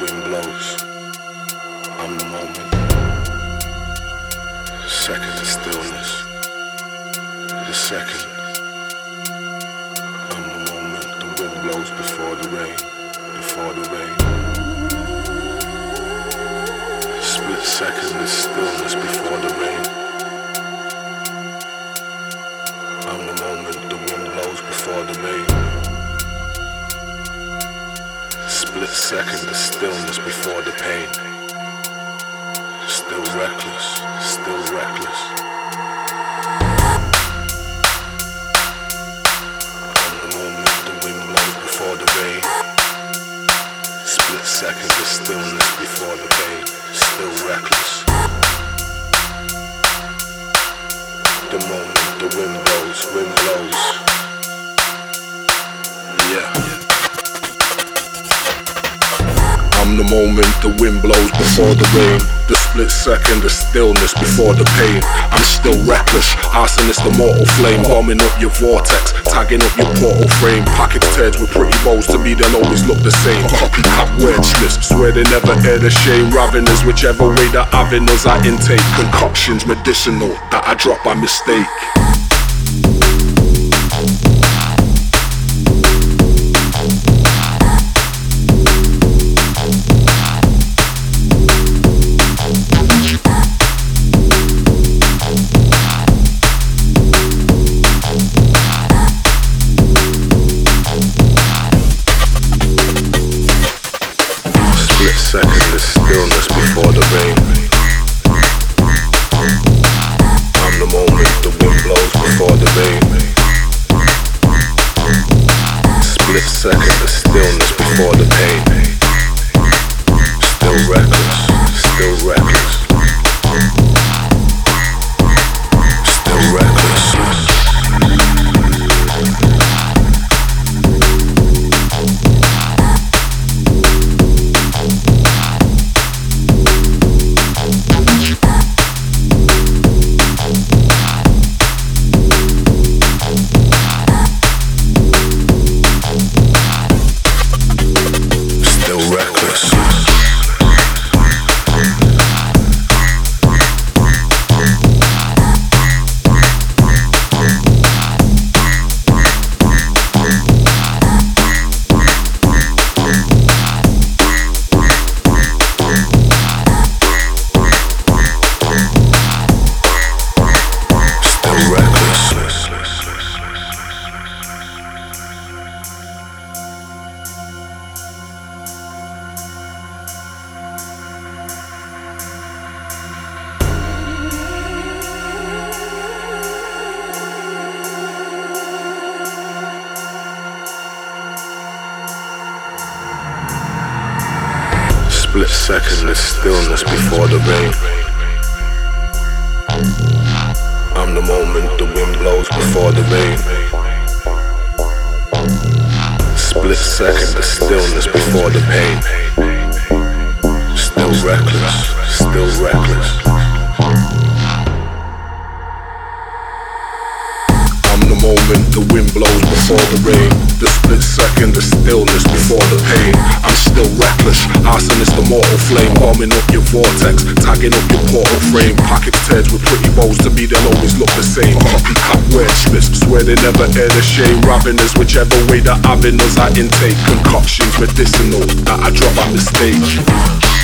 wind blows. I'm the moment. Second to stillness. The second. I'm the moment. The wind blows before the rain. Before the rain. Split second is stillness before the rain. I'm the moment. The wind blows before the rain. Split second of stillness before the pain. Still reckless, still reckless. On the moment the wind blows before the rain. Split second of stillness before the pain. Still reckless. The moment the wind blows, wind blows. Yeah. I'm the moment the wind blows before the rain. The split second of stillness before the pain. I'm still reckless, arsonist the mortal flame. Bombing up your vortex, tagging up your portal frame. Package turds with pretty bows, to me they'll always look the same. Copycat wordsmiths, swear they never hear the shame. Ravenous, whichever way the avenues I intake. Concoctions medicinal, that I drop by mistake. Second is stillness before the rain. I'm the moment the wind blows before the rain. Split second is stillness before the pain. Still reckless, still reckless. Still reckless. Split second is stillness before the rain. I'm the moment the wind blows before the rain. Split second is stillness before the pain. Still reckless, still reckless. I'm the moment the wind blows before the rain. The split second of stillness before the pain. I'm still reckless, arsonist the mortal flame. Bombing up your vortex, tagging up your portal frame. Package turds with pretty bows, to me they'll always look the same. Copycat wordsmiths, swear they never hear the shame. Ravenous, whichever way the avenues I intake. Concoctions medicinal, that I drop on the stage.